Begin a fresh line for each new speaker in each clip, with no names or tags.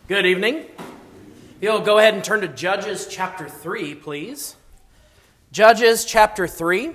Good evening. If you'll go ahead and turn to Judges chapter 3, please. Judges chapter 3.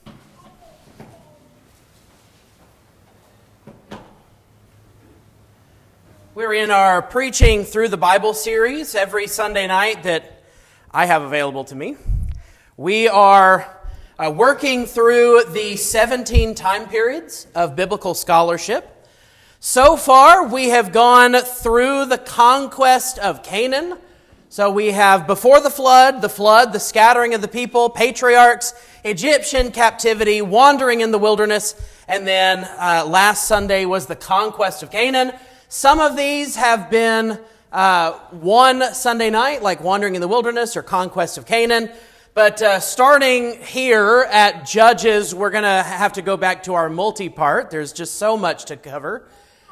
We're in our Preaching Through the Bible series every Sunday night that I have available to me. We are working through the 17 time periods of biblical scholarship. So far, we have gone through the conquest of Canaan. So we have before the flood, the scattering of the people, patriarchs, Egyptian captivity, wandering in the wilderness, and then last Sunday was the conquest of Canaan. Some of these have been one Sunday night, like wandering in the wilderness or conquest of Canaan. But starting here at Judges, we're going to have to go back to our multi-part. There's just so much to cover.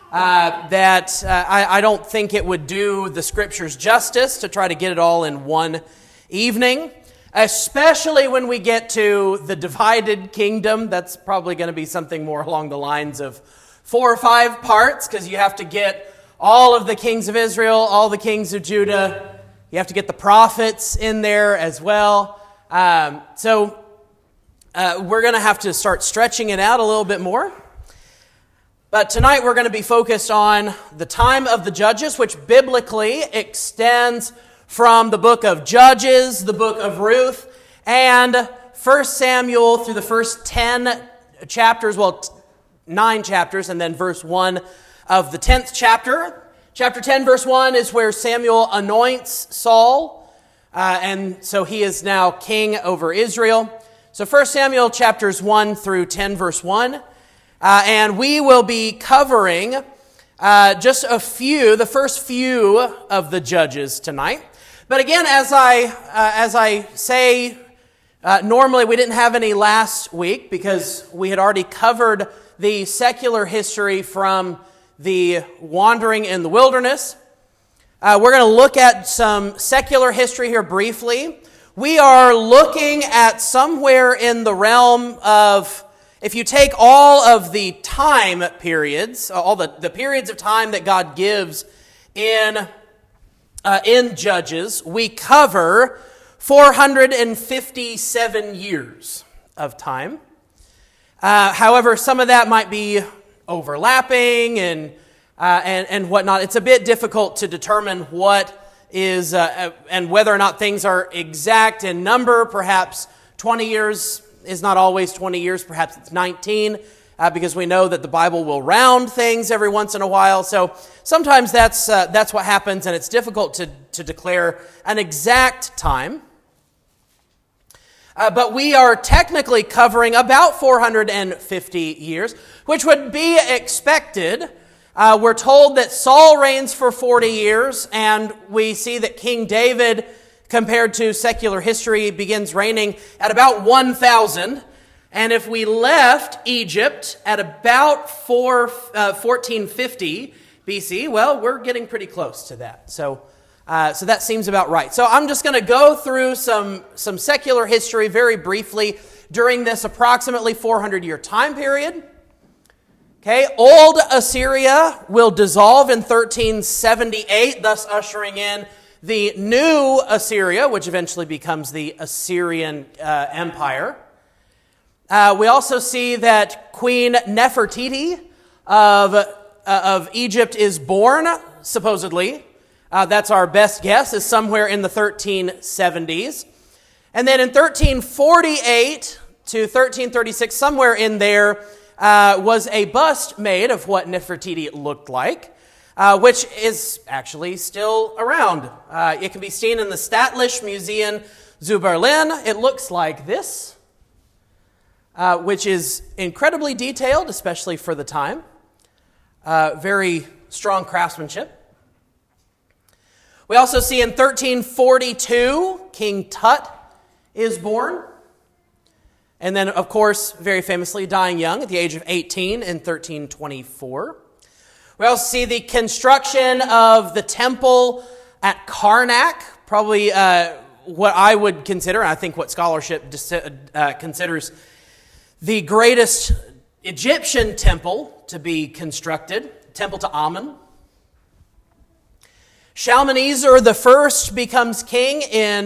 That I don't think it would do the Scriptures justice to try to get it all in one evening, especially when we get to the divided kingdom. That's probably going to be something more along the lines of 4 or 5 parts, because you have to get all of the kings of Israel, all the kings of Judah. You have to get the prophets in there as well. So we're going to have to start stretching it out a little bit more. But tonight we're going to be focused on the time of the Judges, which biblically extends from the book of Judges, the book of Ruth, and 1 Samuel through the first 10 chapters, 9 chapters, and then verse 1 of the 10th chapter. Chapter 10, verse 1 is where Samuel anoints Saul, and so he is now king over Israel. So 1 Samuel chapters 1 through 10, verse 1. And we will be covering just the first few of the Judges tonight. But again, as I say, normally we didn't have any last week because we had already covered the secular history from the wandering in the wilderness. We're going to look at some secular history here briefly. We are looking at somewhere in the realm of, if you take all of the time periods, all the periods of time that God gives in Judges, we cover 457 years of time. However, some of that might be overlapping and whatnot. It's a bit difficult to determine what is and whether or not things are exact in number. Perhaps 20 years is not always 20 years, perhaps it's 19, because we know that the Bible will round things every once in a while. So sometimes that's what happens, and it's difficult to declare an exact time. But we are technically covering about 450 years, which would be expected. We're told that Saul reigns for 40 years, and we see that King David, compared to secular history, begins reigning at about 1000. And if we left Egypt at about 1450 BC, well, we're getting pretty close to that. So that seems about right. So I'm just going to go through some secular history very briefly during this approximately 400-year time period. Okay, Old Assyria will dissolve in 1378, thus ushering in the new Assyria, which eventually becomes the Assyrian Empire. We also see that Queen Nefertiti of Egypt is born, supposedly. That's our best guess, is somewhere in the 1370s. And then in 1348 to 1336, somewhere in there, was a bust made of what Nefertiti looked like. Which is actually still around. It can be seen in the Staatliche Museum zu Berlin. It looks like this, which is incredibly detailed, especially for the time. Very strong craftsmanship. We also see in 1342, King Tut is born. And then, of course, very famously dying young at the age of 18 in 1324. We also see the construction of the temple at Karnak, probably what I would consider, and I think what scholarship considers, the greatest Egyptian temple to be constructed, temple to Amun. Shalmaneser I becomes king in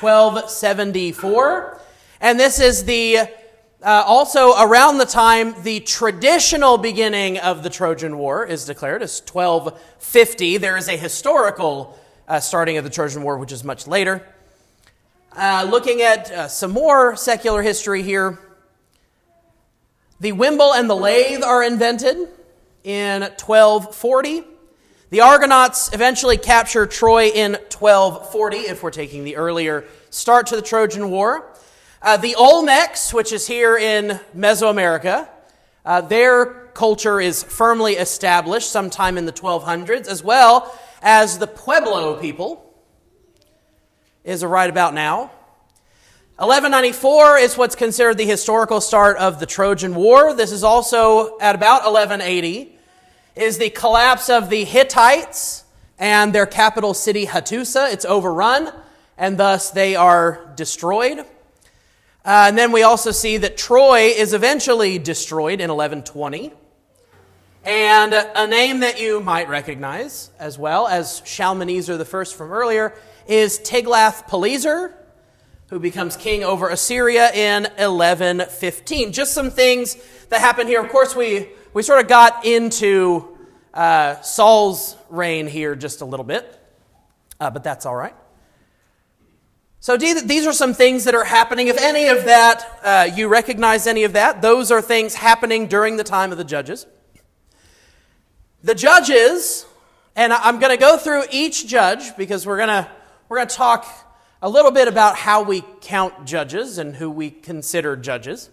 1274, and this is also around the time the traditional beginning of the Trojan War is declared. It's 1250. There is a historical starting of the Trojan War, which is much later. Looking at some more secular history here, the wimble and the lathe are invented in 1240. The Argonauts eventually capture Troy in 1240, if we're taking the earlier start to the Trojan War. The Olmecs, which is here in Mesoamerica, their culture is firmly established sometime in the 1200s, as well as the Pueblo people is right about now. 1194 is what's considered the historical start of the Trojan War. This is also at about 1180. Is the collapse of the Hittites and their capital city Hattusa. It's overrun, and thus they are destroyed. And then we also see that Troy is eventually destroyed in 1120. And a name that you might recognize, as well as Shalmaneser I from earlier, is Tiglath-Pileser, who becomes king over Assyria in 1115. Just some things that happen here. Of course, we sort of got into Saul's reign here just a little bit, but that's all right. So these are some things that are happening. If any of that, you recognize any of that, those are things happening during the time of the judges. The judges, and I'm going to go through each judge because we're going to talk a little bit about how we count judges and who we consider judges.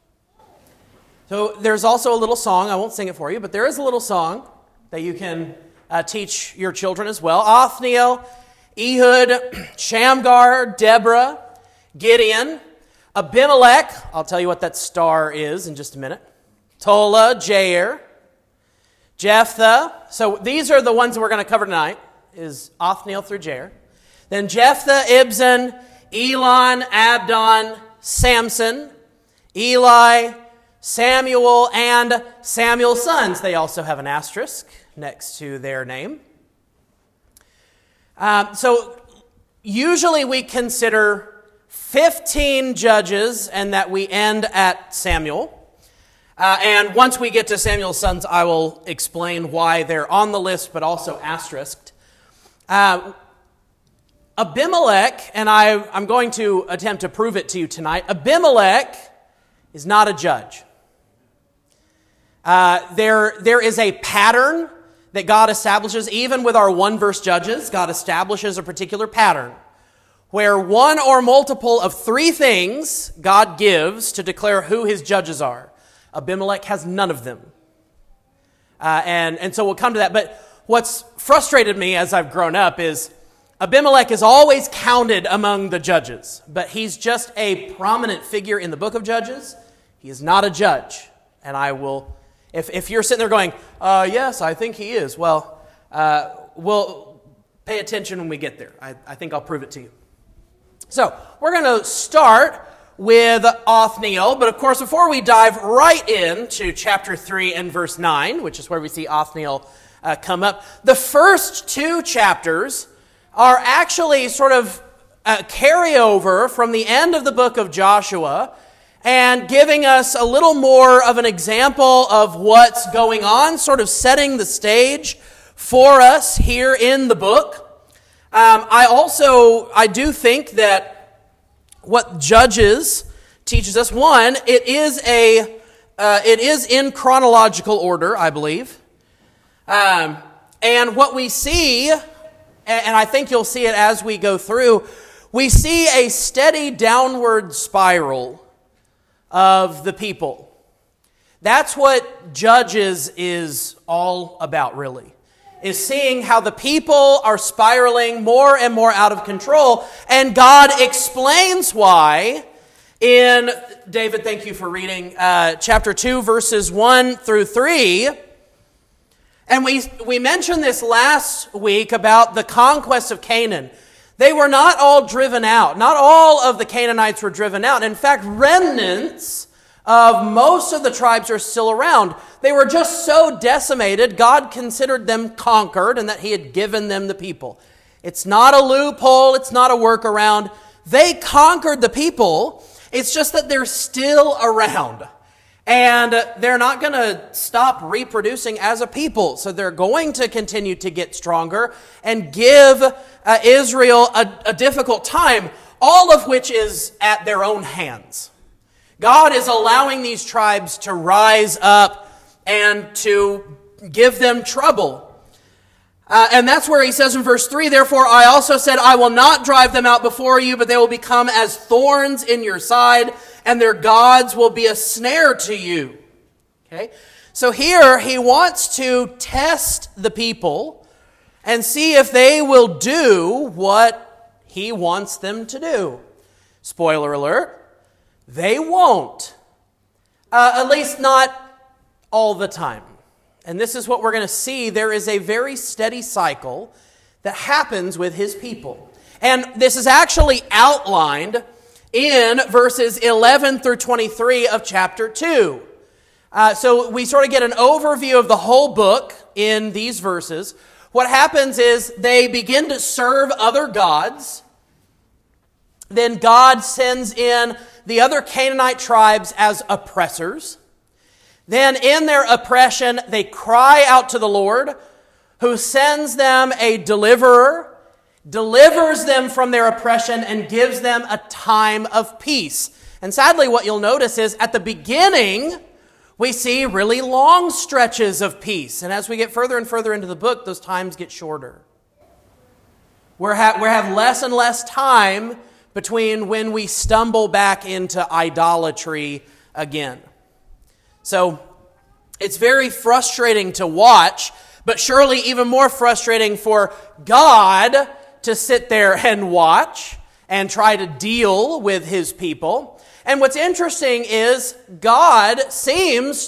So there's also a little song. I won't sing it for you, but there is a little song that you can teach your children as well. Othniel, Ehud, Shamgar, Deborah, Gideon, Abimelech. I'll tell you what that star is in just a minute. Tola, Jair, Jephthah. So these are the ones that we're going to cover tonight, is Othniel through Jair. Then Jephthah, Ibzan, Elon, Abdon, Samson, Eli, Samuel, and Samuel's sons. They also have an asterisk next to their name. So usually we consider 15 judges and that we end at Samuel. And once we get to Samuel's sons, I will explain why they're on the list, but also asterisked. Abimelech, and I'm going to attempt to prove it to you tonight, Abimelech is not a judge. There is a pattern that God establishes, even with our one-verse judges. God establishes a particular pattern where one or multiple of three things God gives to declare who his judges are. Abimelech has none of them. And so we'll come to that. But what's frustrated me as I've grown up is Abimelech is always counted among the judges, but he's just a prominent figure in the book of Judges. He is not a judge. And I will, if you're sitting there going, yes, I think he is, well, we'll pay attention when we get there. I think I'll prove it to you. So we're going to start with Othniel, but of course, before we dive right into chapter 3 and verse 9, which is where we see Othniel come up, the first two chapters are actually sort of a carryover from the end of the book of Joshua and giving us a little more of an example of what's going on, sort of setting the stage for us here in the book. I do think that what Judges teaches us, one, it is in chronological order, I believe. And what we see, and I think you'll see it as we go through, we see a steady downward spiral of the people. That's what Judges is all about, really, is seeing how the people are spiraling more and more out of control. And God explains why in, David, thank you for reading, chapter 2, verses 1 through 3. And we mentioned this last week about the conquest of Canaan. They were not all driven out. Not all of the Canaanites were driven out. In fact, remnants of most of the tribes are still around. They were just so decimated, God considered them conquered and that he had given them the people. It's not a loophole, it's not a workaround. They conquered the people. It's just that they're still around. And they're not going to stop reproducing as a people. So they're going to continue to get stronger and give Israel a difficult time, all of which is at their own hands. God is allowing these tribes to rise up and to give them trouble. And that's where he says in verse 3, "Therefore I also said, I will not drive them out before you, but they will become as thorns in your side, and their gods will be a snare to you." Okay? So here he wants to test the people and see if they will do what he wants them to do. Spoiler alert, they won't. At least not all the time. And this is what we're going to see. There is a very steady cycle that happens with his people. And this is actually outlined in verses 11 through 23 of chapter 2. So we sort of get an overview of the whole book in these verses. What happens is they begin to serve other gods. Then God sends in the other Canaanite tribes as oppressors. Then in their oppression, they cry out to the Lord, who sends them a deliverer, delivers them from their oppression, and gives them a time of peace. And sadly, what you'll notice is at the beginning, we see really long stretches of peace. And as we get further and further into the book, those times get shorter. We have less and less time between when we stumble back into idolatry again. So it's very frustrating to watch, but surely even more frustrating for God to sit there and watch and try to deal with his people. And what's interesting is God seems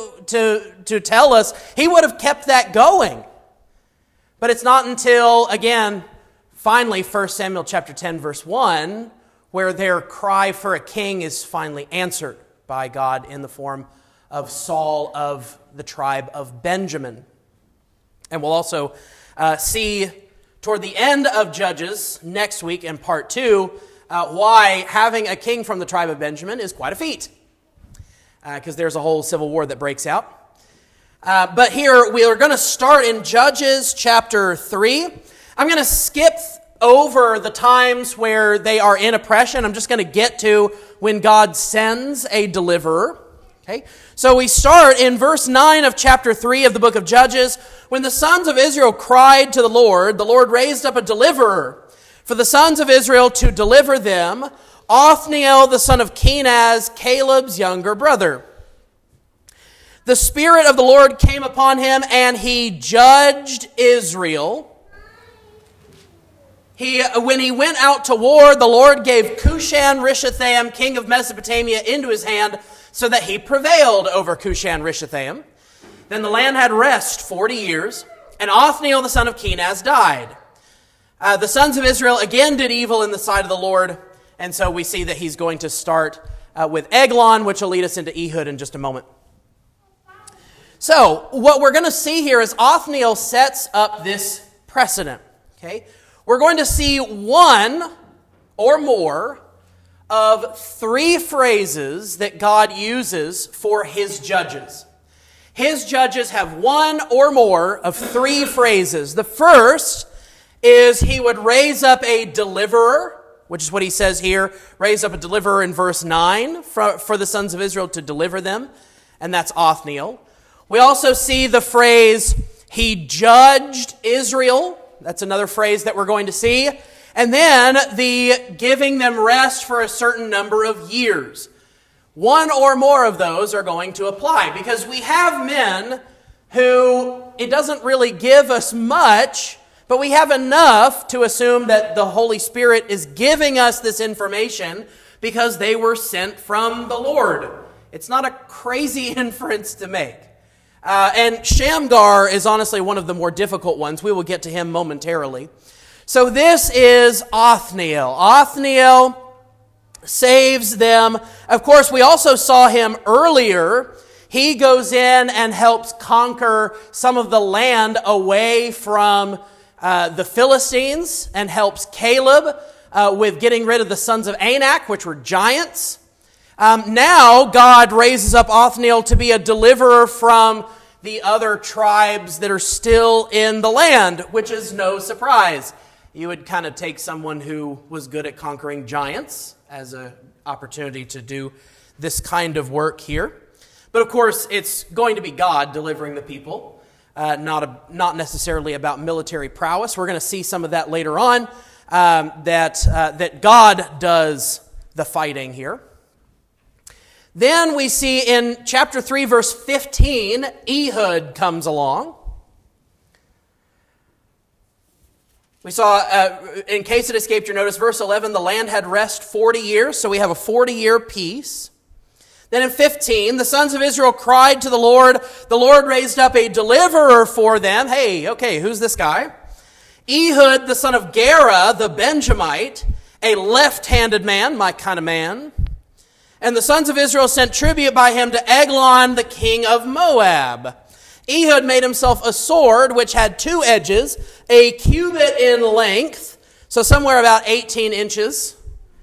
to tell us he would have kept that going. But it's not until, again, finally 1 Samuel chapter 10 verse 1, where their cry for a king is finally answered by God in the form of Saul of the tribe of Benjamin. And we'll also see toward the end of Judges next week in part 2 why having a king from the tribe of Benjamin is quite a feat. Because there's a whole civil war that breaks out. But here we are going to start in Judges chapter 3. I'm going to skip over the times where they are in oppression. I'm just going to get to when God sends a deliverer. Okay? So we start in verse 9 of chapter 3 of the book of Judges. When the sons of Israel cried to the Lord raised up a deliverer for the sons of Israel to deliver them, Othniel the son of Kenaz, Caleb's younger brother. The Spirit of the Lord came upon him, and he judged Israel. When he went out to war, the Lord gave Cushan-Rishathaim, king of Mesopotamia, into his hand, so that he prevailed over Cushan-Rishathaim. Then the land had rest 40 years, and Othniel the son of Kenaz died. The sons of Israel again did evil in the sight of the Lord, and so we see that he's going to start with Eglon, which will lead us into Ehud in just a moment. So, what we're going to see here is Othniel sets up this precedent. Okay? We're going to see one or more of three phrases that God uses for his judges. His judges have one or more of three phrases. The first is he would raise up a deliverer, which is what he says here, raise up a deliverer in verse 9 for the sons of Israel to deliver them, and that's Othniel. We also see the phrase, he judged Israel. That's another phrase that we're going to see. And then the giving them rest for a certain number of years. One or more of those are going to apply, because we have men who, it doesn't really give us much, but we have enough to assume that the Holy Spirit is giving us this information because they were sent from the Lord. It's not a crazy inference to make. And Shamgar is honestly one of the more difficult ones. We will get to him momentarily. So this is Othniel. Othniel saves them. Of course, we also saw him earlier. He goes in and helps conquer some of the land away from the Philistines and helps Caleb with getting rid of the sons of Anak, which were giants. Now, God raises up Othniel to be a deliverer from the other tribes that are still in the land, which is no surprise. You would kind of take someone who was good at conquering giants as an opportunity to do this kind of work here. But of course, it's going to be God delivering the people, not necessarily about military prowess. We're going to see some of that later on, that God does the fighting here. Then we see in chapter 3, verse 15, Ehud comes along. We saw, in case it escaped your notice, verse 11, the land had rest 40 years, so we have a 40-year peace. Then in 15, the sons of Israel cried to the Lord. The Lord raised up a deliverer for them. Hey, okay, who's this guy? Ehud, the son of Gera, the Benjamite, a left-handed man, my kind of man. And the sons of Israel sent tribute by him to Eglon, the king of Moab. Ehud made himself a sword which had 2 edges, a cubit in length, so somewhere about 18 inches.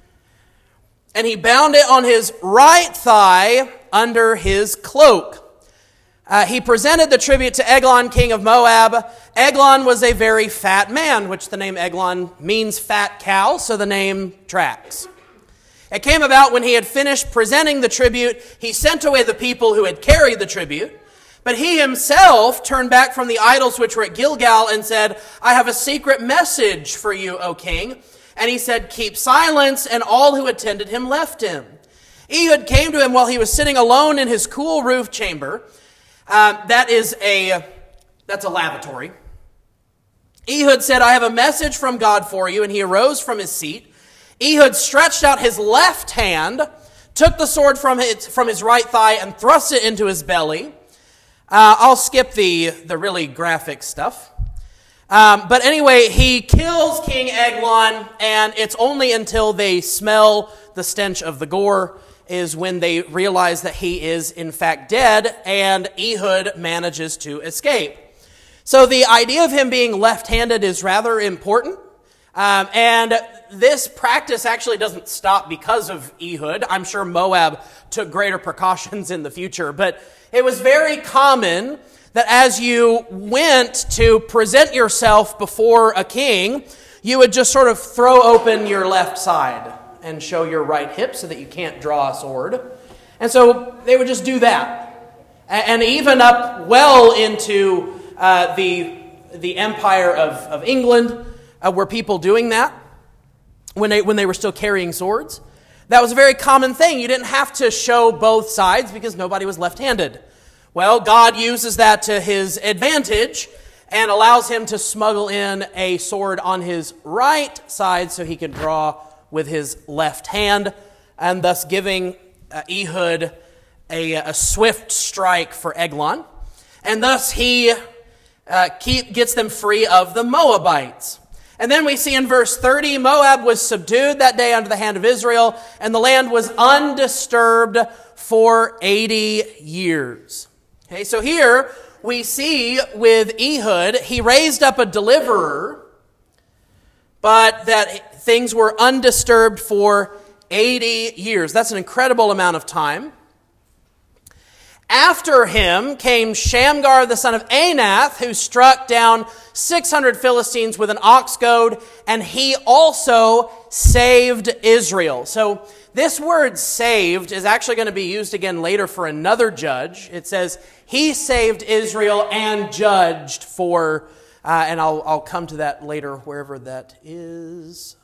And he bound it on his right thigh under his cloak. He presented the tribute to Eglon, king of Moab. Eglon was a very fat man, which the name Eglon means fat cow, so the name tracks. It came about when he had finished presenting the tribute, he sent away the people who had carried the tribute. But he himself turned back from the idols which were at Gilgal and said, I have a secret message for you, O king. And he said, keep silence, and all who attended him left him. Ehud came to him while he was sitting alone in his cool roof chamber. That's a lavatory. Ehud said, I have a message from God for you, and he arose from his seat. Ehud stretched out his left hand, took the sword from his right thigh, and thrust it into his belly. I'll skip the really graphic stuff. But anyway, he kills King Eglon, and it's only until they smell the stench of the gore is when they realize that he is in fact dead, and Ehud manages to escape. So the idea of him being left-handed is rather important. And this practice actually doesn't stop because of Ehud. I'm sure Moab took greater precautions in the future, but it was very common that as you went to present yourself before a king, you would just sort of throw open your left side and show your right hip so that you can't draw a sword. And so they would just do that. And even up well into the empire of England, were people doing that when they were still carrying swords. That was a very common thing. You didn't have to show both sides because nobody was left-handed. Well, God uses that to his advantage and allows him to smuggle in a sword on his right side so he can draw with his left hand, and thus giving Ehud a swift strike for Eglon. And thus he gets them free of the Moabites. And then we see in verse 30, Moab was subdued that day under the hand of Israel, and the land was undisturbed for 80 years. Okay, so here we see with Ehud, he raised up a deliverer, but that things were undisturbed for 80 years. That's an incredible amount of time. After him came Shamgar, the son of Anath, who struck down 600 Philistines with an ox goad, and he also saved Israel. So this word saved is actually going to be used again later for another judge. It says he saved Israel and judged for, and I'll come to that later wherever that is.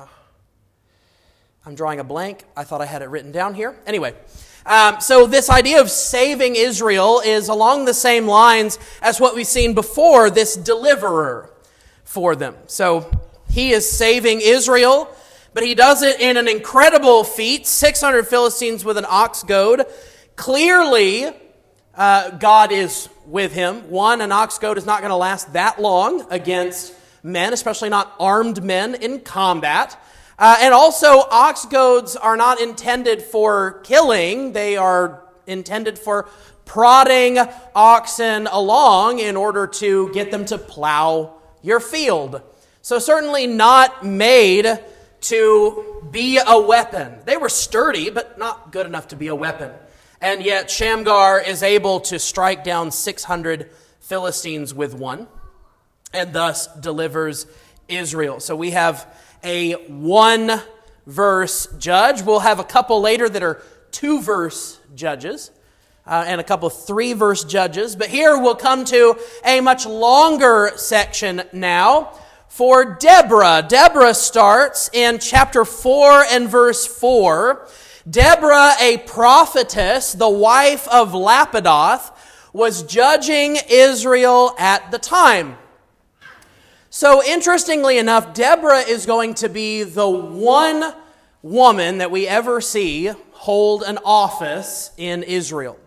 I'm drawing a blank. I thought I had it written down here. Anyway. So this idea of saving Israel is along the same lines as what we've seen before, this deliverer for them. So he is saving Israel, but he does it in an incredible feat, 600 Philistines with an ox goad. Clearly, God is with him. One, an ox goad is not going to last that long against men, especially not armed men in combat. And also, ox goads are not intended for killing. They are intended for prodding oxen along in order to get them to plow your field. So certainly not made to be a weapon. They were sturdy, but not good enough to be a weapon. And yet Shamgar is able to strike down 600 Philistines with one, and thus delivers Israel. So we have a one-verse judge. We'll have a couple later that are two-verse judges, and a couple three-verse judges. But here we'll come to a much longer section now for Deborah. Deborah starts in chapter 4 and verse 4. Deborah, a prophetess, the wife of Lapidoth, was judging Israel at the time. So interestingly enough, Deborah is going to be the one woman that we ever see hold an office in Israel.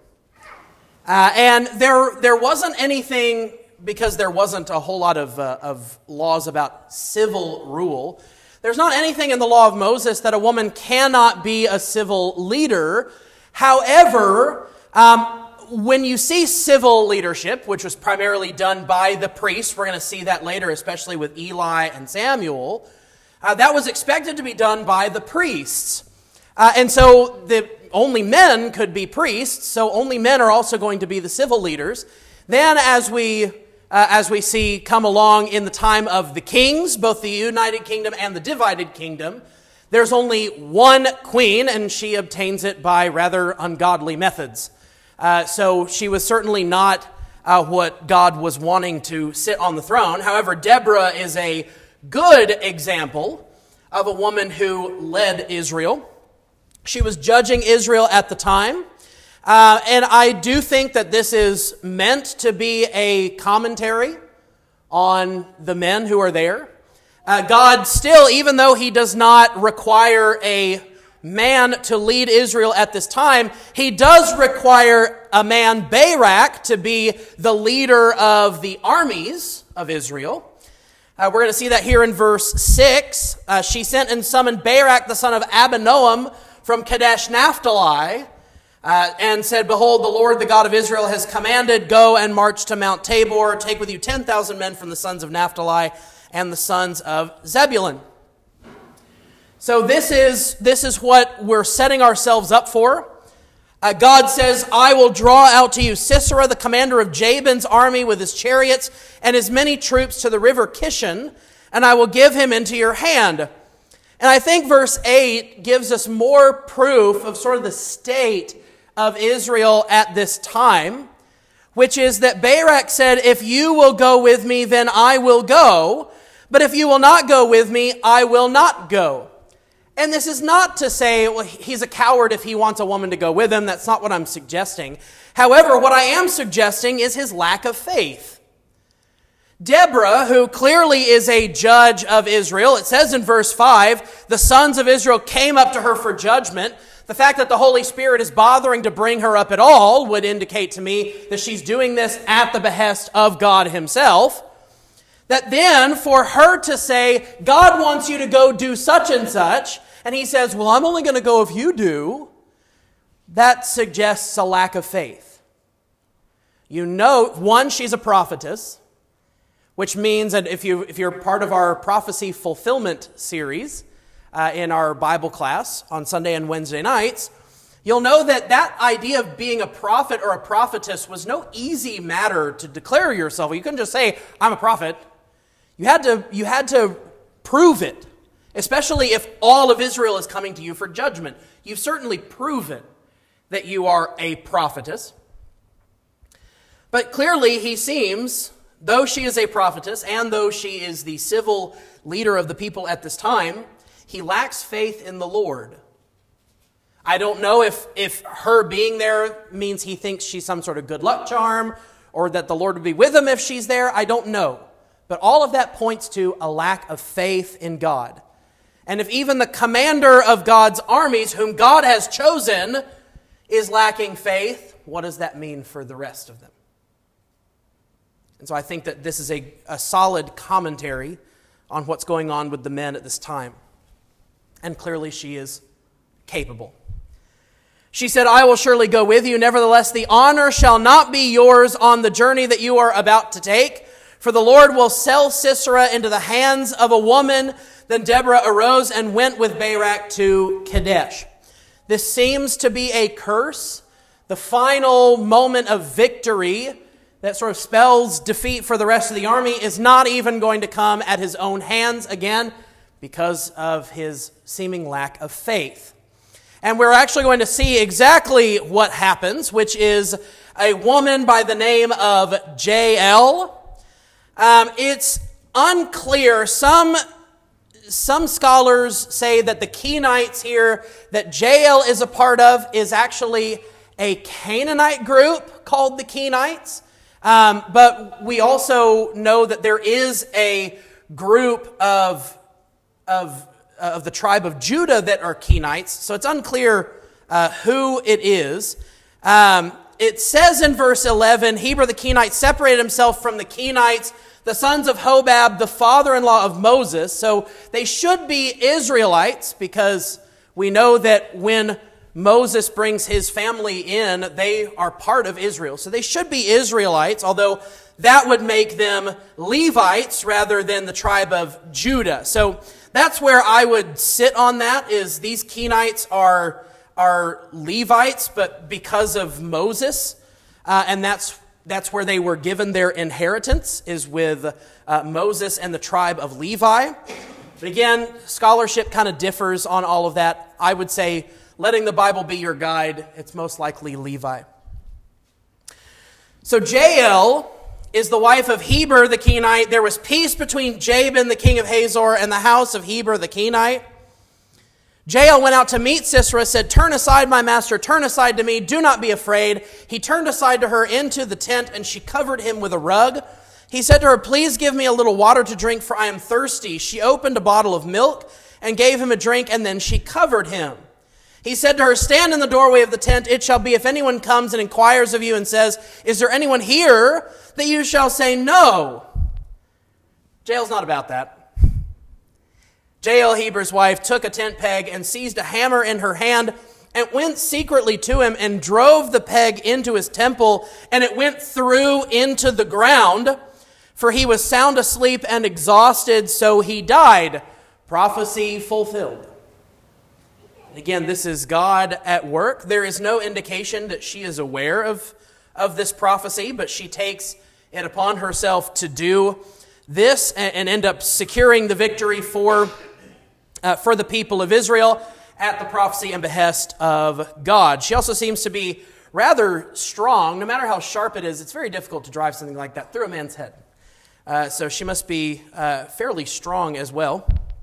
And there wasn't anything, because there wasn't a whole lot of laws about civil rule. There's not anything in the law of Moses that a woman cannot be a civil leader. However, when you see civil leadership, which was primarily done by the priests, we're going to see that later, especially with Eli and Samuel, that was expected to be done by the priests. And so only men could be priests, so only men are also going to be the civil leaders. Then as we see come along in the time of the kings, both the United Kingdom and the divided kingdom, there's only one queen, and she obtains it by rather ungodly methods. So she was certainly not what God was wanting to sit on the throne. However, Deborah is a good example of a woman who led Israel. She was judging Israel at the time. And I do think that this is meant to be a commentary on the men who are there. God still, even though he does not require a man to lead Israel at this time, he does require a man, Barak, to be the leader of the armies of Israel. We're going to see that here in verse 6. She sent and summoned Barak, the son of Abinoam, from Kadesh Naphtali, and said, "Behold, the Lord, the God of Israel, has commanded, go and march to Mount Tabor. Take with you 10,000 men from the sons of Naphtali and the sons of Zebulun." So this is what we're setting ourselves up for. God says, "I will draw out to you Sisera, the commander of Jabin's army, with his chariots and his many troops to the river Kishon, and I will give him into your hand." And I think verse 8 gives us more proof of sort of the state of Israel at this time, which is that Barak said, "If you will go with me, then I will go. But if you will not go with me, I will not go." And this is not to say, well, he's a coward if he wants a woman to go with him. That's not what I'm suggesting. However, what I am suggesting is his lack of faith. Deborah, who clearly is a judge of Israel, it says in verse 5, the sons of Israel came up to her for judgment. The fact that the Holy Spirit is bothering to bring her up at all would indicate to me that she's doing this at the behest of God himself. That then for her to say, God wants you to go do such and such, and he says, well, I'm only going to go if you do, that suggests a lack of faith. You know, one, she's a prophetess, which means that if you're part of our prophecy fulfillment series in our Bible class on Sunday and Wednesday nights, you'll know that idea of being a prophet or a prophetess was no easy matter to declare yourself. You couldn't just say, I'm a prophet. You had to prove it, especially if all of Israel is coming to you for judgment. You've certainly proven that you are a prophetess. But clearly he seems, though she is a prophetess and though she is the civil leader of the people at this time, he lacks faith in the Lord. I don't know if her being there means he thinks she's some sort of good luck charm or that the Lord would be with him if she's there. I don't know. But all of that points to a lack of faith in God. And if even the commander of God's armies, whom God has chosen, is lacking faith, what does that mean for the rest of them? And so I think that this is a solid commentary on what's going on with the men at this time. And clearly she is capable. She said, I will surely go with you. Nevertheless, the honor shall not be yours on the journey that you are about to take. For the Lord will sell Sisera into the hands of a woman. Then Deborah arose and went with Barak to Kadesh. This seems to be a curse. The final moment of victory that sort of spells defeat for the rest of the army is not even going to come at his own hands again because of his seeming lack of faith. And we're actually going to see exactly what happens, which is a woman by the name of Jael. It's unclear. Some scholars say that the Kenites here that Jael is a part of is actually a Canaanite group called the Kenites. But we also know that there is a group of the tribe of Judah that are Kenites, so it's unclear who it is. It says in verse 11, Heber the Kenite separated himself from the Kenites, the sons of Hobab, the father-in-law of Moses. So they should be Israelites, because we know that when Moses brings his family in, they are part of Israel. So they should be Israelites, although that would make them Levites rather than the tribe of Judah. So that's where I would sit on that, is these Kenites are Levites, but because of Moses, and that's where they were given their inheritance, is with Moses and the tribe of Levi. But again, scholarship kind of differs on all of that. I would say, letting the Bible be your guide, it's most likely Levi. So Jael is the wife of Heber the Kenite. There was peace between Jabin the king of Hazor and the house of Heber the Kenite. Jael went out to meet Sisera, said, turn aside, my master, turn aside to me, do not be afraid. He turned aside to her into the tent, and she covered him with a rug. He said to her, please give me a little water to drink, for I am thirsty. She opened a bottle of milk and gave him a drink, and then she covered him. He said to her, stand in the doorway of the tent. It shall be, if anyone comes and inquires of you and says, is there anyone here, that you shall say no. Jael's not about that. Jael, Heber's wife, took a tent peg and seized a hammer in her hand and went secretly to him and drove the peg into his temple, and it went through into the ground, for he was sound asleep and exhausted, so he died. Prophecy fulfilled. Again, this is God at work. There is no indication that she is aware of this prophecy, but she takes it upon herself to do this and end up securing the victory for the people of Israel at the prophecy and behest of God. She also seems to be rather strong. No matter how sharp it is, it's very difficult to drive something like that through a man's head. So she must be fairly strong as well.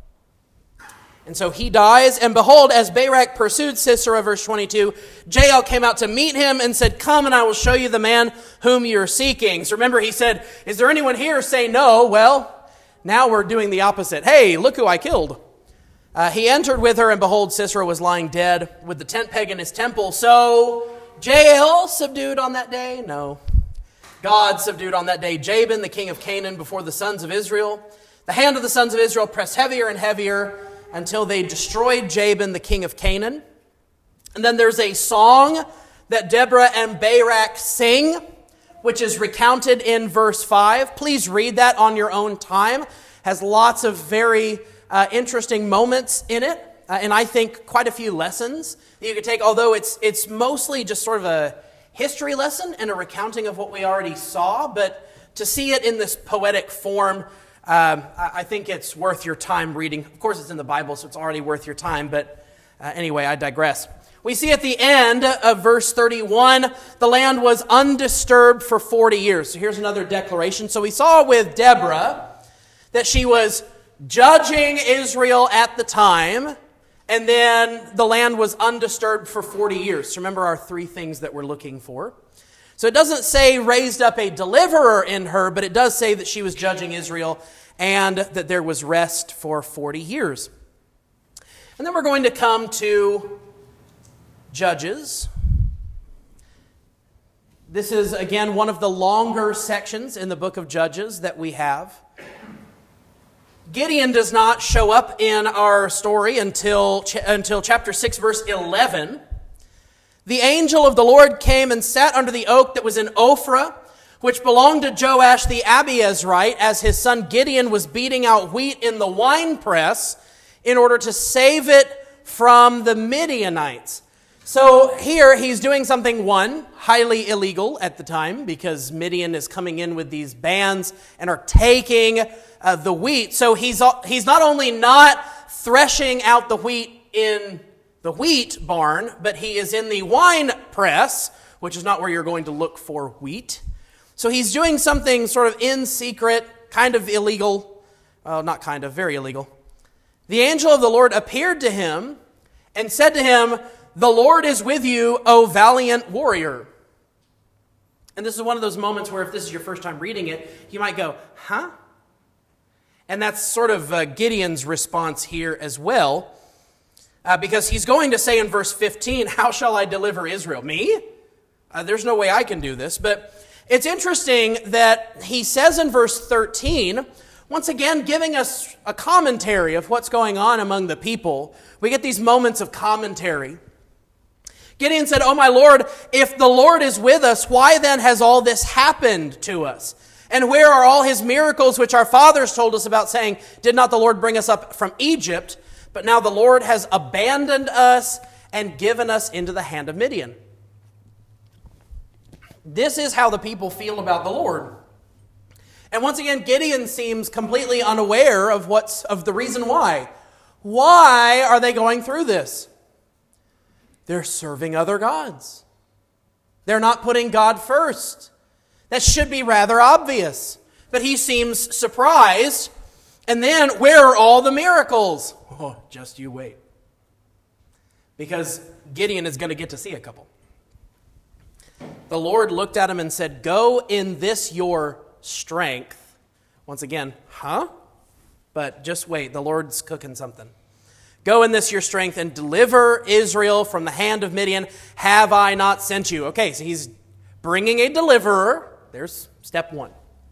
And so he dies, and behold, as Barak pursued Sisera, verse 22, Jael came out to meet him and said, come and I will show you the man whom you're seeking. So remember, he said, is there anyone here? Say no. Well, now we're doing the opposite. Hey, look who I killed. He entered with her, and behold, Sisera was lying dead with the tent peg in his temple. So Jael subdued on that day? No. God subdued on that day Jabin, the king of Canaan, before the sons of Israel. The hand of the sons of Israel pressed heavier and heavier until they destroyed Jabin, the king of Canaan. And then there's a song that Deborah and Barak sing, which is recounted in verse 5. Please read that on your own time. Has lots of very interesting moments in it, and I think quite a few lessons that you could take, although it's mostly just sort of a history lesson and a recounting of what we already saw, but to see it in this poetic form, I think it's worth your time reading. Of course, it's in the Bible, so it's already worth your time, but anyway, I digress. We see at the end of verse 31, the land was undisturbed for 40 years. So here's another declaration. So we saw with Deborah that she was judging Israel at the time, and then the land was undisturbed for 40 years. So remember our three things that we're looking for. So it doesn't say raised up a deliverer in her, but it does say that she was judging Israel and that there was rest for 40 years. And then we're going to come to Judges. This is, again, one of the longer sections in the book of Judges that we have. Gideon does not show up in our story until chapter 6, verse 11. The angel of the Lord came and sat under the oak that was in Ophrah, which belonged to Joash the Abiezrite, as his son Gideon was beating out wheat in the winepress in order to save it from the Midianites. So here he's doing something, one, highly illegal at the time, because Midian is coming in with these bands and are taking the wheat. So he's not only not threshing out the wheat in the wheat barn, but he is in the wine press, which is not where you're going to look for wheat. So he's doing something sort of in secret, kind of illegal. Well, not kind of, very illegal. The angel of the Lord appeared to him and said to him, "The Lord is with you, O valiant warrior." And this is one of those moments where if this is your first time reading it, you might go, huh? And that's sort of Gideon's response here as well. Because he's going to say in verse 15, "How shall I deliver Israel?" Me? There's no way I can do this. But it's interesting that he says in verse 13, once again giving us a commentary of what's going on among the people. We get these moments of commentary. Gideon said, "Oh my Lord, if the Lord is with us, why then has all this happened to us? And where are all his miracles which our fathers told us about, saying, 'Did not the Lord bring us up from Egypt?' But now the Lord has abandoned us and given us into the hand of Midian." This is how the people feel about the Lord. And once again, Gideon seems completely unaware of the reason why. Why are they going through this? They're serving other gods. They're not putting God first. That should be rather obvious. But he seems surprised. And then, where are all the miracles? Oh, just you wait. Because Gideon is going to get to see a couple. The Lord looked at him and said, "Go in this your strength." Once again, huh? But just wait, the Lord's cooking something. "Go in this your strength and deliver Israel from the hand of Midian. Have I not sent you?" Okay, so he's bringing a deliverer. There's step one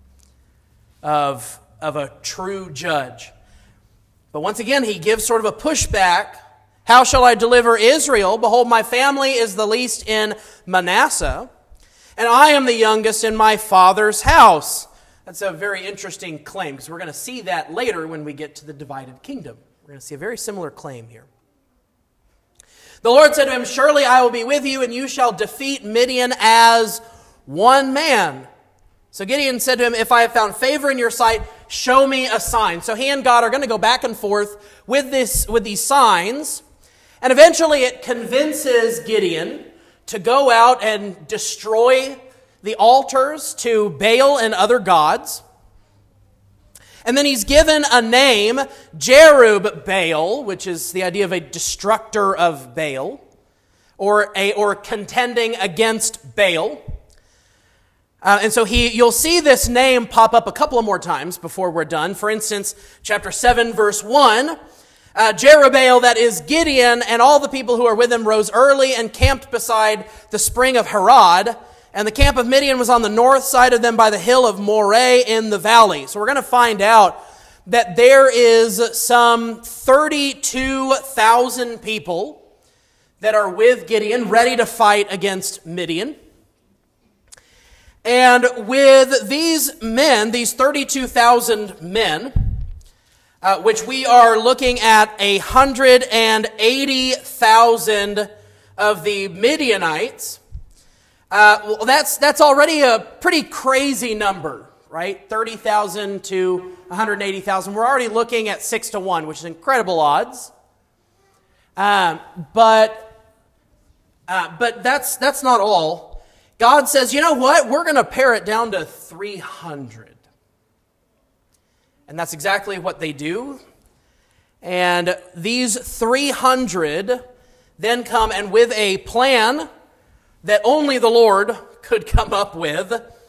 of a true judge. But once again, he gives sort of a pushback. "How shall I deliver Israel? Behold, my family is the least in Manasseh, and I am the youngest in my father's house." That's a very interesting claim, because we're going to see that later when we get to the divided kingdom. We're going to see a very similar claim here. The Lord said to him, "Surely I will be with you, and you shall defeat Midian as one man." So Gideon said to him, "If I have found favor in your sight, show me a sign." So he and God are going to go back and forth with these signs. And eventually it convinces Gideon to go out and destroy the altars to Baal and other gods. And then he's given a name, Jerubbaal, which is the idea of a destructor of Baal, or contending against Baal. And so you'll see this name pop up a couple of more times before we're done. For instance, chapter 7, verse 1, Jerubbaal, that is Gideon, and all the people who are with him rose early and camped beside the spring of Harod. And the camp of Midian was on the north side of them by the hill of Moreh in the valley. So we're going to find out that there is some 32,000 people that are with Gideon, ready to fight against Midian. And with these men, these 32,000 men, which we are looking at 180,000 of the Midianites, well, that's already a pretty crazy number, right? 30,000 to 180,000. We're already looking at 6 to 1, which is incredible odds. But that's not all. God says, you know what? We're going to pare it down to 300. And that's exactly what they do. And these 300 then come, and with a plan that only the Lord could come up with,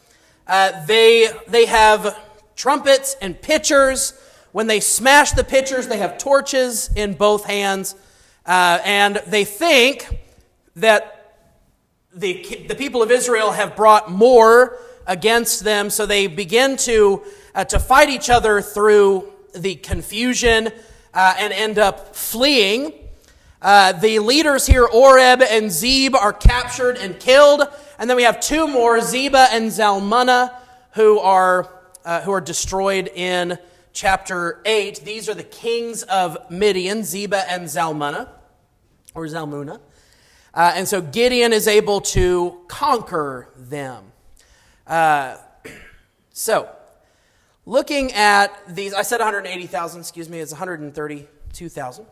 they have trumpets and pitchers. When they smash the pitchers, they have torches in both hands. And they think that the people of Israel have brought more against them, so they begin to fight each other through the confusion and end up fleeing. The leaders here, Oreb and Zeb, are captured and killed. And then we have two more, Zebah and Zalmunna, who are destroyed in chapter 8. These are the kings of Midian, Zebah and Zalmunna, or Zalmunna. And so Gideon is able to conquer them. So, looking at these, I said 180,000, it's 132,000.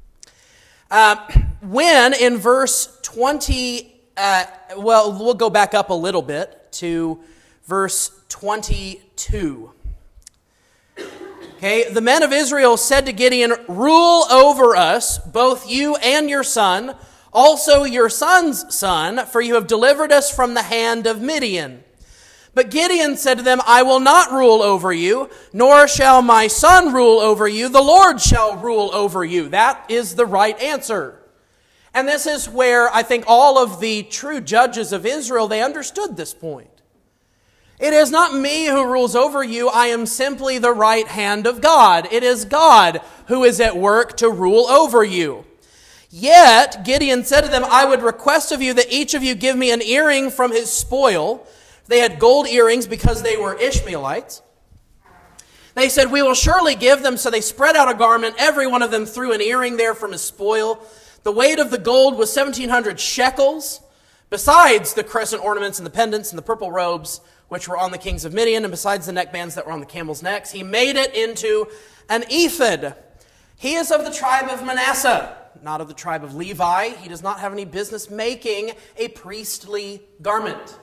When in verse 20, we'll go back up a little bit to verse 22. Okay, the men of Israel said to Gideon, "Rule over us, both you and your son, also your son's son, for you have delivered us from the hand of Midian." But Gideon said to them, "I will not rule over you, nor shall my son rule over you. The Lord shall rule over you." That is the right answer. And this is where I think all of the true judges of Israel, they understood this point. It is not me who rules over you. I am simply the right hand of God. It is God who is at work to rule over you. Yet Gideon said to them, "I would request of you that each of you give me an earring from his spoil." They had gold earrings because they were Ishmaelites. They said, "We will surely give them." So they spread out a garment. Every one of them threw an earring there from his spoil. The weight of the gold was 1,700 shekels, besides the crescent ornaments and the pendants and the purple robes, which were on the kings of Midian, and besides the neckbands that were on the camels' necks. He made it into an ephod. He is of the tribe of Manasseh, not of the tribe of Levi. He does not have any business making a priestly garment.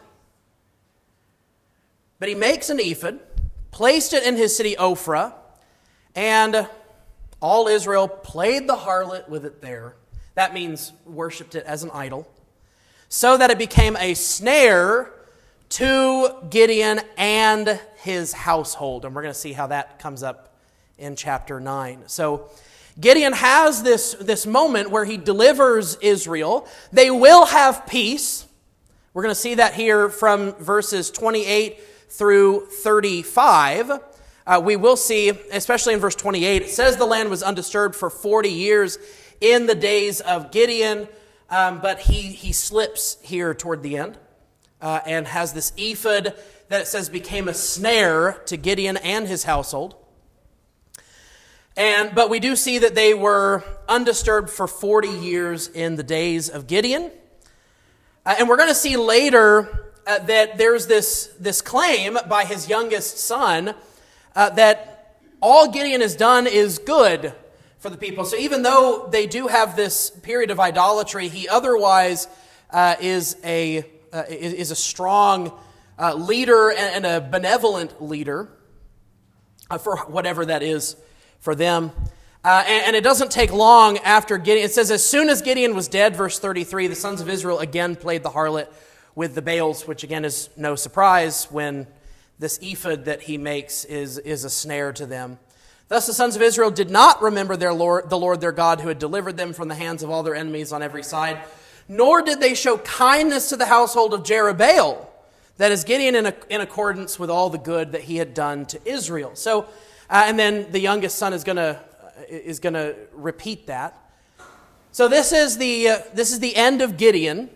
But he makes an ephod, placed it in his city Ophrah, and all Israel played the harlot with it there. That means worshipped it as an idol, so that it became a snare to Gideon and his household. And we're going to see how that comes up in chapter 9. So Gideon has this moment where he delivers Israel. They will have peace. We're going to see that here from verses 28 through 35. We will see, especially in verse 28, it says the land was undisturbed for 40 years in the days of Gideon, but he slips here toward the end and has this ephod that it says became a snare to Gideon and his household. But we do see that they were undisturbed for 40 years in the days of Gideon. And we're going to see later that there's this claim by his youngest son that all Gideon has done is good for the people. So even though they do have this period of idolatry, he otherwise is a strong leader and a benevolent leader for whatever that is for them. And it doesn't take long after Gideon. It says, as soon as Gideon was dead, verse 33, the sons of Israel again played the harlot with the Baals, which again is no surprise when this ephod that he makes is a snare to them. Thus the sons of Israel did not remember the Lord their God, who had delivered them from the hands of all their enemies on every side, nor did they show kindness to the household of Jerubbaal, that is Gideon in accordance with all the good that he had done to Israel. So, and then the youngest son is going to repeat that. So this is the end of Gideon.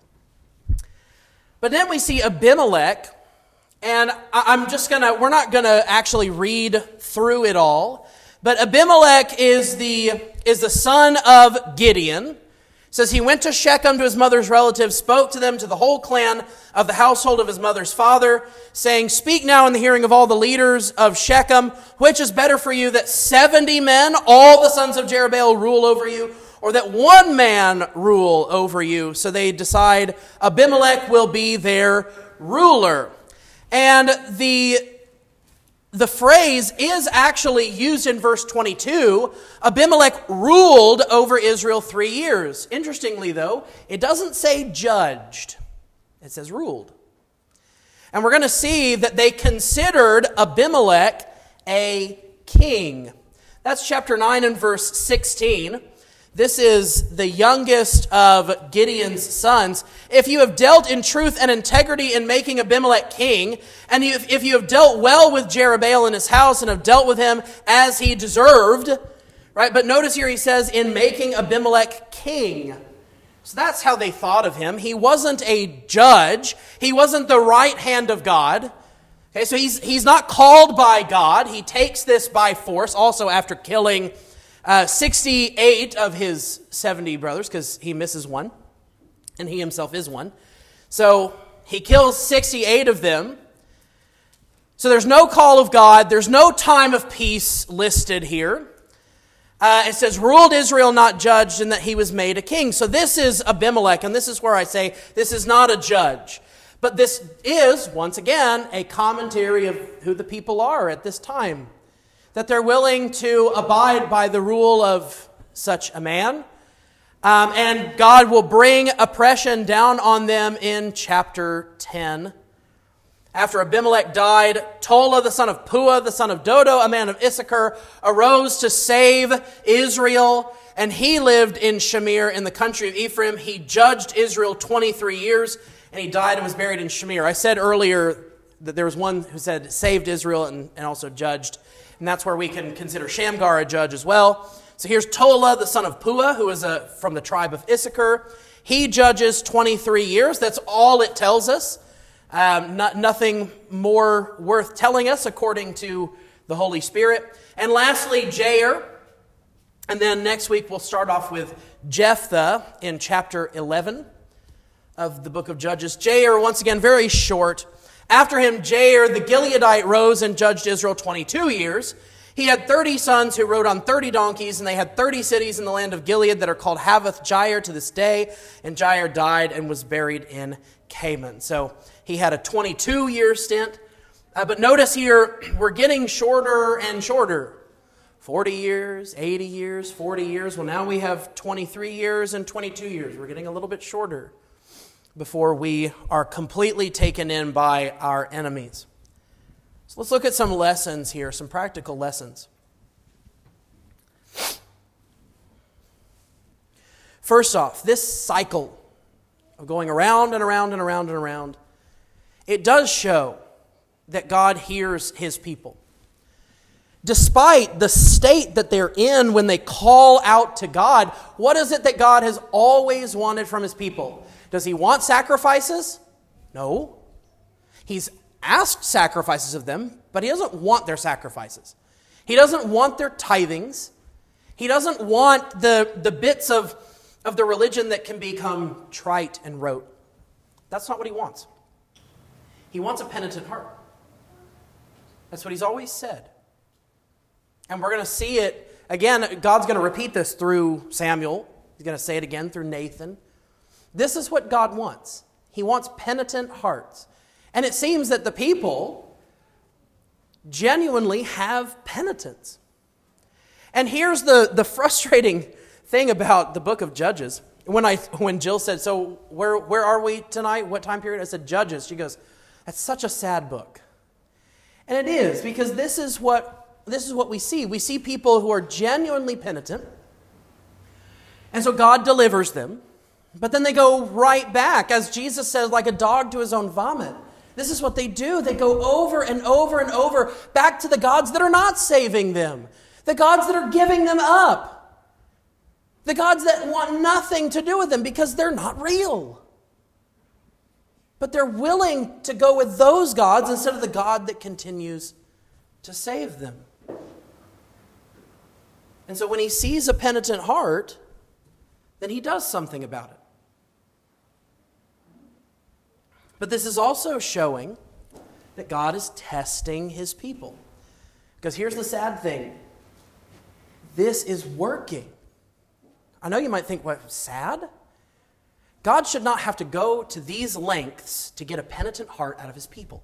But then we see Abimelech, and we're not gonna actually read through it all, but Abimelech is the son of Gideon. It says he went to Shechem to his mother's relatives, spoke to them, to the whole clan of the household of his mother's father, saying, "Speak now in the hearing of all the leaders of Shechem, which is better for you, that 70 men, all the sons of Jerubbaal, rule over you, or that one man rule over you?" So they decide Abimelech will be their ruler. And the phrase is actually used in verse 22. Abimelech ruled over Israel 3 years. Interestingly, though, it doesn't say judged. It says ruled. And we're going to see that they considered Abimelech a king. That's chapter 9 and verse 16. This is the youngest of Gideon's sons. If you have dealt in truth and integrity in making Abimelech king, and if you have dealt well with Jerubbaal and his house and have dealt with him as he deserved, right? But notice here he says, in making Abimelech king. So that's how they thought of him. He wasn't a judge. He wasn't the right hand of God. Okay, so he's not called by God. He takes this by force, also after killing 68 of his 70 brothers, because he misses one, and he himself is one. So he kills 68 of them. So there's no call of God. There's no time of peace listed here. It says, ruled Israel, not judged, and that he was made a king. So this is Abimelech, and this is where I say this is not a judge. But this is, once again, a commentary of who the people are at this time. That they're willing to abide by the rule of such a man. And God will bring oppression down on them in chapter 10. After Abimelech died, Tola, the son of Puah, the son of Dodo, a man of Issachar, arose to save Israel. And he lived in Shamir in the country of Ephraim. He judged Israel 23 years, and he died and was buried in Shamir. I said earlier that there was one who said saved Israel and also judged. And that's where we can consider Shamgar a judge as well. So here's Tola, the son of Puah, who is from the tribe of Issachar. He judges 23 years. That's all it tells us. Nothing more worth telling us according to the Holy Spirit. And lastly, Jair. And then next week we'll start off with Jephthah in chapter 11 of the book of Judges. Jair, once again, very short. After him, Jair the Gileadite rose and judged Israel 22 years. He had 30 sons who rode on 30 donkeys, and they had 30 cities in the land of Gilead that are called Havoth Jair to this day. And Jair died and was buried in Canaan. So he had a 22-year stint. But notice here, we're getting shorter and shorter. 40 years, 80 years, 40 years. Well, now we have 23 years and 22 years. We're getting a little bit shorter before we are completely taken in by our enemies. So let's look at some lessons here, some practical lessons. First off, this cycle of going around and around and around and around, it does show that God hears his people. Despite the state that they're in when they call out to God, what is it that God has always wanted from his people? Does he want sacrifices? No. He's asked sacrifices of them, but he doesn't want their sacrifices. He doesn't want their tithings. He doesn't want the bits of the religion that can become trite and rote. That's not what he wants. He wants a penitent heart. That's what he's always said. And we're going to see it again. God's going to repeat this through Samuel. He's going to say it again through Nathan. This is what God wants. He wants penitent hearts. And it seems that the people genuinely have penitence. And here's the frustrating thing about the book of Judges. When Jill said, so where are we tonight? What time period? I said, Judges. She goes, that's such a sad book. And it is, because this is what we see. We see people who are genuinely penitent. And so God delivers them. But then they go right back, as Jesus says, like a dog to his own vomit. This is what they do. They go over and over and over back to the gods that are not saving them. The gods that are giving them up. The gods that want nothing to do with them because they're not real. But they're willing to go with those gods instead of the God that continues to save them. And so when he sees a penitent heart, then he does something about it. But this is also showing that God is testing his people. Because here's the sad thing. This is working. I know you might think, what, sad? God should not have to go to these lengths to get a penitent heart out of his people.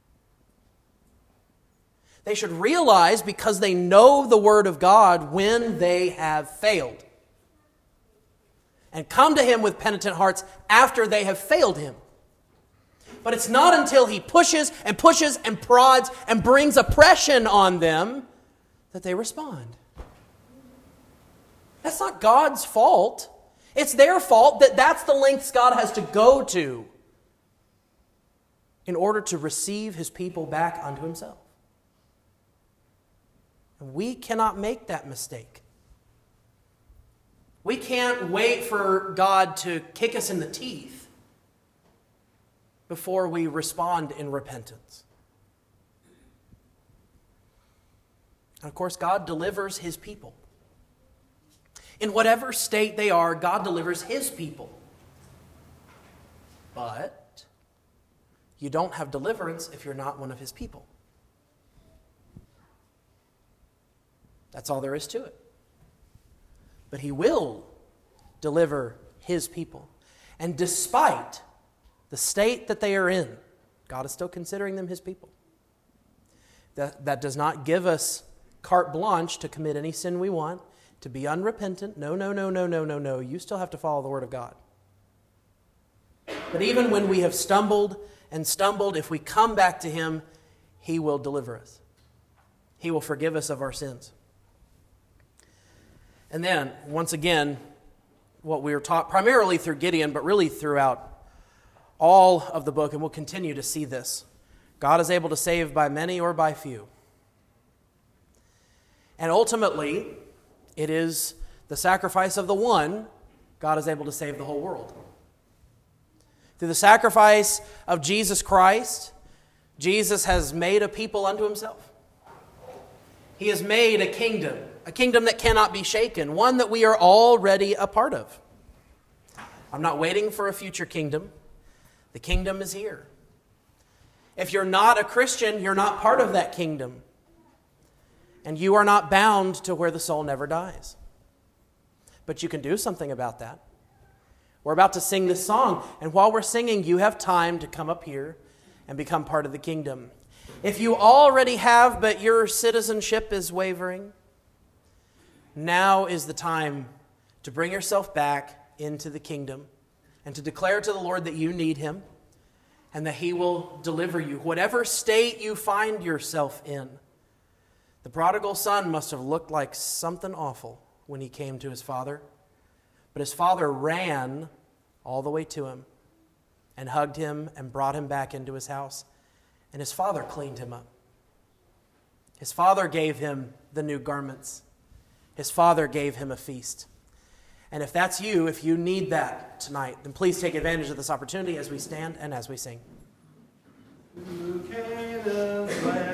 They should realize, because they know the word of God, when they have failed. And come to him with penitent hearts after they have failed him. But it's not until he pushes and pushes and prods and brings oppression on them that they respond. That's not God's fault. It's their fault that that's the lengths God has to go to in order to receive His people back unto Himself. And we cannot make that mistake. We can't wait for God to kick us in the teeth before we respond in repentance. And of course, God delivers His people. In whatever state they are, God delivers His people. But you don't have deliverance if you're not one of His people. That's all there is to it. But He will deliver His people. And despite the state that they are in, God is still considering them His people. That does not give us carte blanche to commit any sin we want, to be unrepentant. No. You still have to follow the Word of God. But even when we have stumbled, if we come back to Him, He will deliver us. He will forgive us of our sins. And then, once again, what we were taught primarily through Gideon, but really throughout all of the book, and we'll continue to see this, God is able to save by many or by few. And ultimately, it is the sacrifice of the one, God is able to save the whole world. Through the sacrifice of Jesus Christ, Jesus has made a people unto Himself. He has made a kingdom that cannot be shaken, one that we are already a part of. I'm not waiting for a future kingdom. The kingdom is here. If you're not a Christian, you're not part of that kingdom. And you are not bound to where the soul never dies. But you can do something about that. We're about to sing this song, and while we're singing, you have time to come up here and become part of the kingdom. If you already have, but your citizenship is wavering, now is the time to bring yourself back into the kingdom and to declare to the Lord that you need Him and that He will deliver you, whatever state you find yourself in. The prodigal son must have looked like something awful when he came to his father, but his father ran all the way to him and hugged him and brought him back into his house, and his father cleaned him up. His father gave him the new garments. His father gave him a feast. And if that's you, if you need that tonight, then please take advantage of this opportunity as we stand and as we sing.